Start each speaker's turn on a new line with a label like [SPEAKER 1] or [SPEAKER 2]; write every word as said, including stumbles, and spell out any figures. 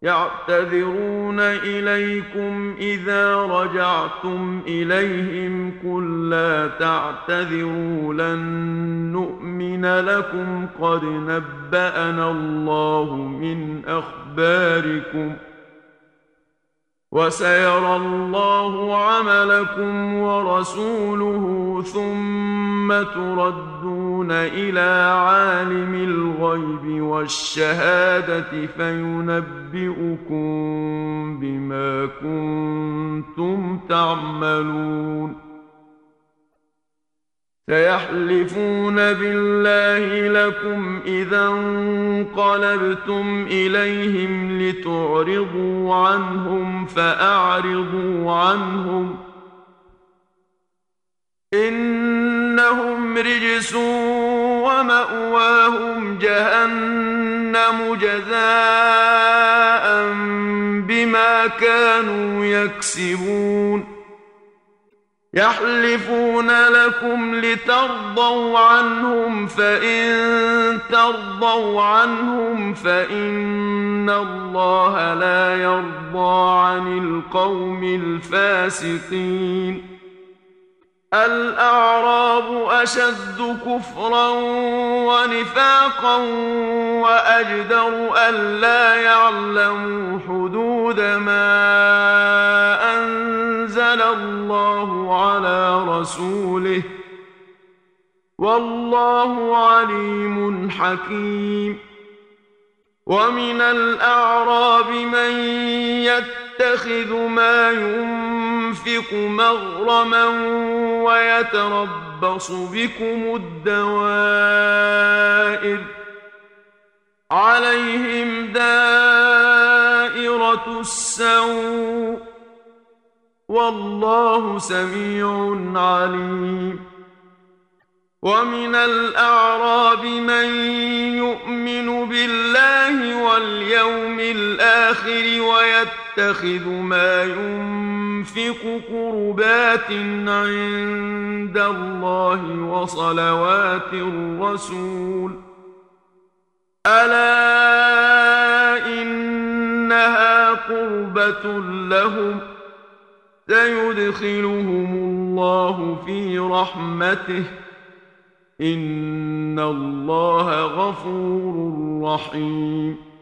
[SPEAKER 1] يعتذرون إليكم إذا رجعتم إليهم قل لا تعتذروا لن نؤمن لكم قد نبأنا الله من أخباركم وسيرى الله عملكم ورسوله ثم تردون إلى عالم الغيب والشهادة فينبئكم بما كنتم تعملون سيحلفون بالله لكم إذا انقلبتم إليهم لتعرضوا عنهم فأعرضوا عنهم إنهم رجس ومأواهم جهنم جزاء بما كانوا يكسبون يحلفون لكم لترضوا عنهم فإن ترضوا عنهم فإن الله لا يرضى عن القوم الفاسقين الأعراب أشد كفرا ونفاقا وأجدر ألا يعلموا حدود ما أنزل الله على رسوله والله عليم حكيم ومن الأعراب من يتخذ ما ينفق مغرما ويتربص بكم الدوائر عليهم دائرة السوء والله سميع عليم ومن الأعراب من يؤمن بالله واليوم الآخر ويتخذ ما ينفق قربات عند الله وصلوات الرسول ألا إنها قربة لهم سيدخلهم الله في رحمته إن الله غفور رحيم